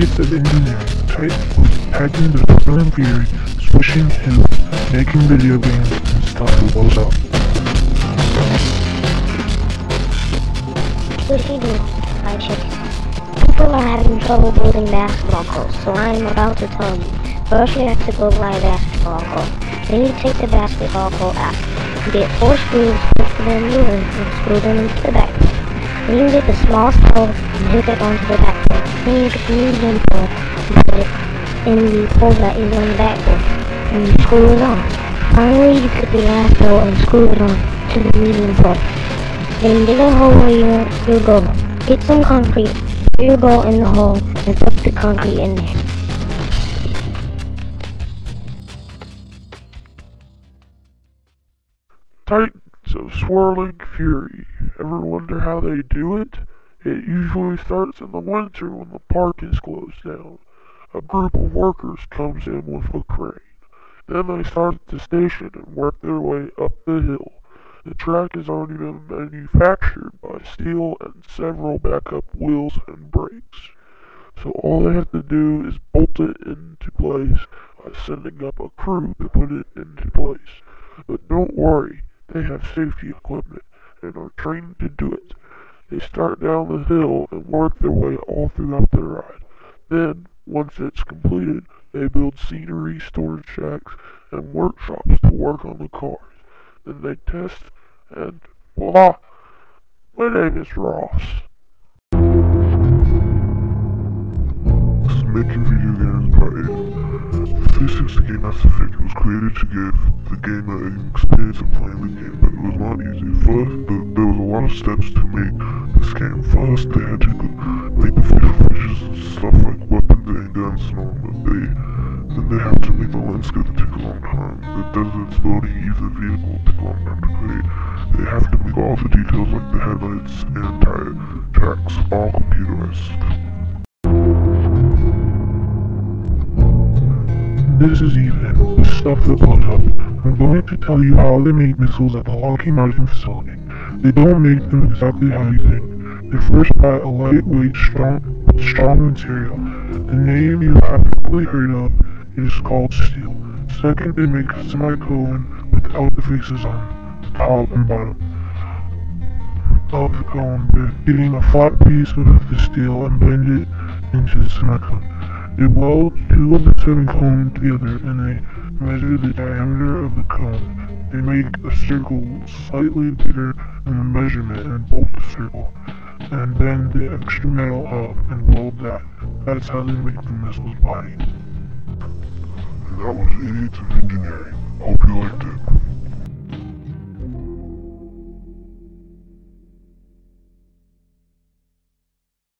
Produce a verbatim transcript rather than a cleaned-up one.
idiots of engineering type packing the film and theory, swishing hills, making video games, and stuff that blows up. Squishy Dudes by Chase. People are having trouble building basketball courts, so I am about to tell you. First you have to go buy a basketball court. Then you take the basketball court out. You get four screws, put them in and screw them into the back. Then you get the small stove and hook it onto the backboard. Then you get the medium pole and put it in the hole that is on the backboard. And you screw it on. Finally you get the last bolt and screw it on to the medium pole. Then dig a hole where you want your goal. Get some concrete, put your goal in the hole, and put the concrete in there. Titans of swirling fury. Ever wonder how they do it? It usually starts in the winter when the park is closed down. A group of workers comes in with a crane. Then they start at the station and work their way up the hill. The track has already been manufactured by steel and several backup wheels and brakes. So all they have to do is bolt it into place by sending up a crew to put it into place. But don't worry, they have safety equipment and are trained to do it. They start down the hill and work their way all throughout their ride. Then, once it's completed, they build scenery, storage shacks, and workshops to work on the cars. Then they test, and voila! My name is Ross. This is Making Video Games by Aiden. The three sixty game Mass Effect was created to give the gamer an experience of playing the game, but it was not easy. First, there was a lot of steps to make this game. First, they had to make the facial features and stuff like weapons and guns and all that. They, then they have to make the landscape that take a long time. The deserts, building, even the vehicle take a long time to create. They have to make all the details like the headlights and tire tracks all computerized. This is Ethan, the stuff that blows up. I'm going to tell you how they make missiles at the Lockheed Martin facility. They don't make them exactly how you think. They first buy a lightweight, strong, strong material. The name you have probably heard of is called steel. Second, they make a semicolon without the faces on the top and bottom of the cone, getting a flat piece of the steel and blend it into the semicolon. They weld two of the semicolons together and they measure the diameter of the cone. They make a circle slightly bigger than the measurement and bolt the circle, and bend the extra metal up and weld that. That's how they make the missile's body. And that was Idiots of Engineering. Hope you liked it.